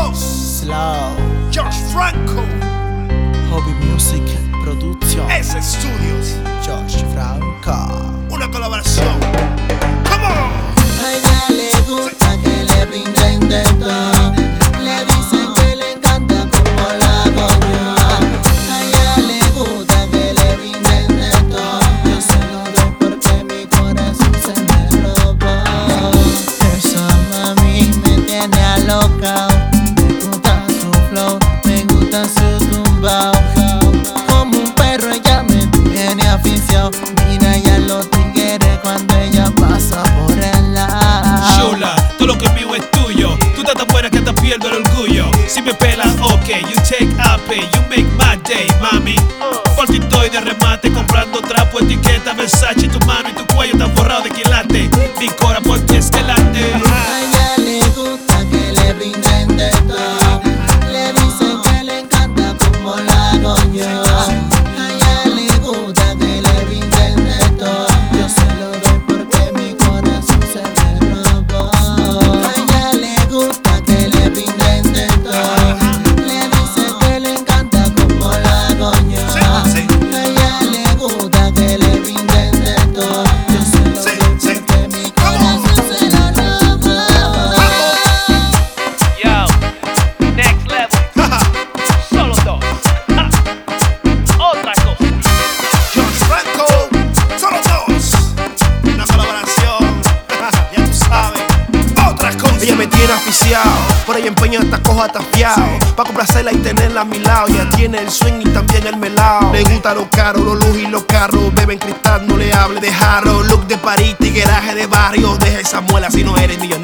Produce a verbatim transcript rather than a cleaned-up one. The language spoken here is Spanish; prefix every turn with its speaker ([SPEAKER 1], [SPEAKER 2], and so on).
[SPEAKER 1] dos.
[SPEAKER 2] Slow.
[SPEAKER 1] George Franco.
[SPEAKER 2] Hobby Music Production.
[SPEAKER 1] S Studios.
[SPEAKER 2] George Franco.
[SPEAKER 1] Una colaboración. Come on.
[SPEAKER 3] A ella le gusta que le brinden de todo. Le dicen que le encanta como la hago yo. A ella le gusta que le brinden de todo. Yo se lo doy porque mi corazón se me robó. Esa mami me tiene alocao. Me gusta su flow, me gusta su tumbao. Como un perro ella me tiene aficionado. Mira ella los tigres cuando ella pasa por el lado.
[SPEAKER 4] Chula, todo lo que es mío es tuyo. Tú estás tan buena que hasta pierdo el orgullo. Si me pelas, ok, you take a pay, you make my day, mami. Por ti estoy de remate, comprando trapo, etiqueta, Versace. Tu mano y tu cuello están forrados de quilate. Mi cora por ti es que late.
[SPEAKER 3] A ella le gusta que le brinden de todo. Le dicen que le encanta como la hago yo. A ella le gusta que le brinden de todo. Yo se lo doy porque mi corazón se me robó. A ella le gusta que le brinden de todo. Le dicen que le encanta como la hago yo. A ella le gusta que le brinden de todo. Yo se lo doy porque mi corazón se lo robó.
[SPEAKER 5] Yo, next level. Solo dos. Ja. Otra cosa.
[SPEAKER 1] George Franco. Solo dos. Una colaboración. Ya tú sabes. Otra cosa. Ella me tiene aficiado. Por ella empeño hasta cojo atafiado. Pa' complacerla y tenerla a mi lado. Ella tiene el swing y también el melao. Le gusta lo caro, los lujos y los carros. Beben cristal, no le hable de jarro. Look de París, tigueraje de barrio. Deja esa muela si no eres millonario.